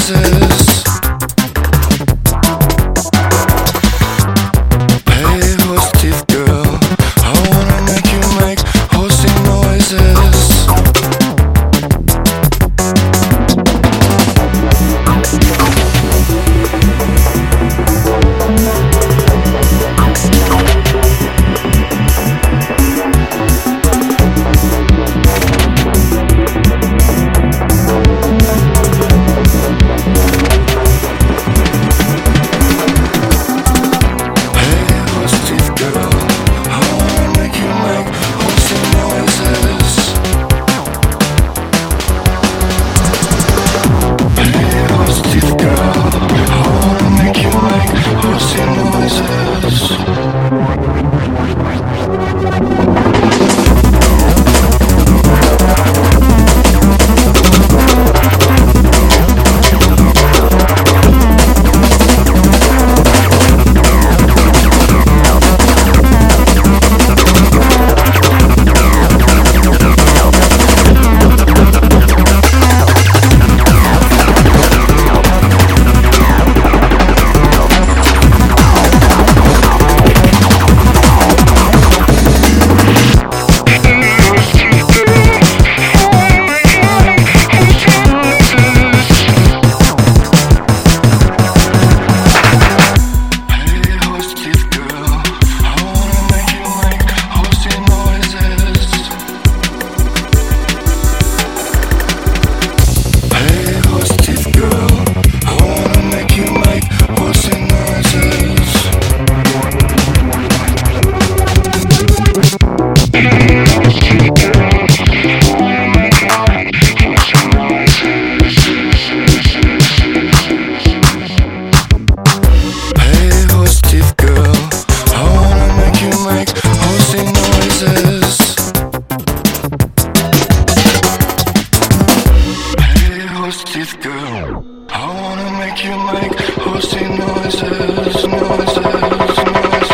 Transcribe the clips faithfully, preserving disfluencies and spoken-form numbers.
noises. Hey, horse teeth girl, I wanna make you make horsey noises. Teeth girl, I wanna make you make horsey noises, noises, noises.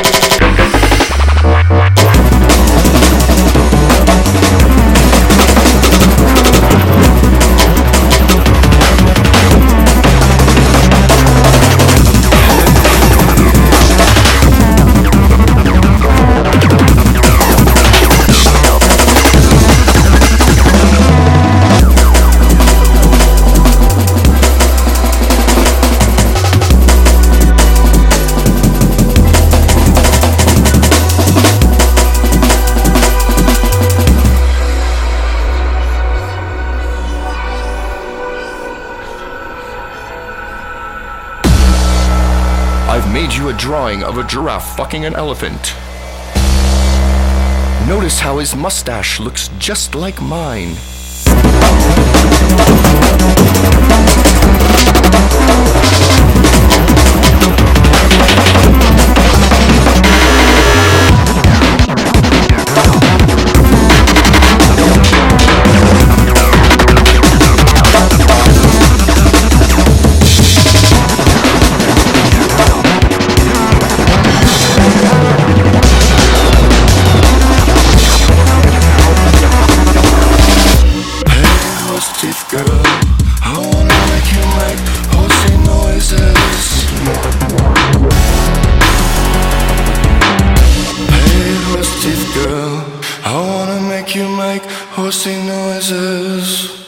I've made you a drawing of a giraffe fucking an elephant. Notice how his mustache looks just like mine. Teeth girl, I wanna make you make horsey noises. Hey, horse teeth girl, I wanna make you make horsey noises.